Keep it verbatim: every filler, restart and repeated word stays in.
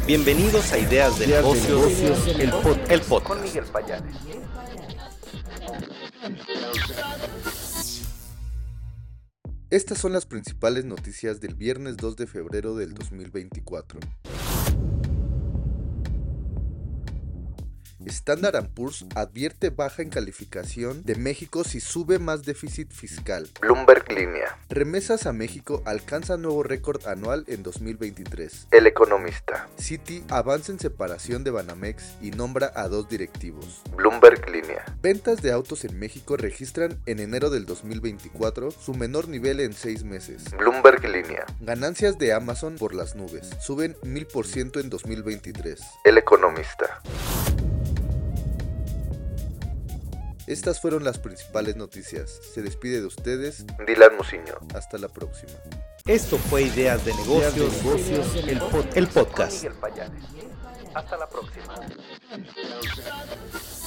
Bienvenidos a Ideas de Ideas de Negocios, Negocios, el, pod, el podcast. Con Miguel Payares. Estas son las principales noticias del viernes dos de febrero del dos mil veinticuatro. Standard and Poor's advierte baja en calificación de México si sube más déficit fiscal. Bloomberg Línea. Remesas a México alcanzan nuevo récord anual en dos mil veintitrés. El Economista. Citi avanza en separación de Banamex y nombra a dos directivos. Bloomberg Línea. Ventas de autos en México registran en enero del dos mil veinticuatro su menor nivel en seis meses. Bloomberg Línea. Ganancias de Amazon por las nubes suben mil por ciento en dos mil veintitrés. El Economista. Estas fueron las principales noticias. Se despide de ustedes. Dylan Musiño. Hasta la próxima. Esto fue Ideas de Negocios, Ideas de Negocios, el, pod, el Con podcast. Miguel Payares. Hasta la próxima.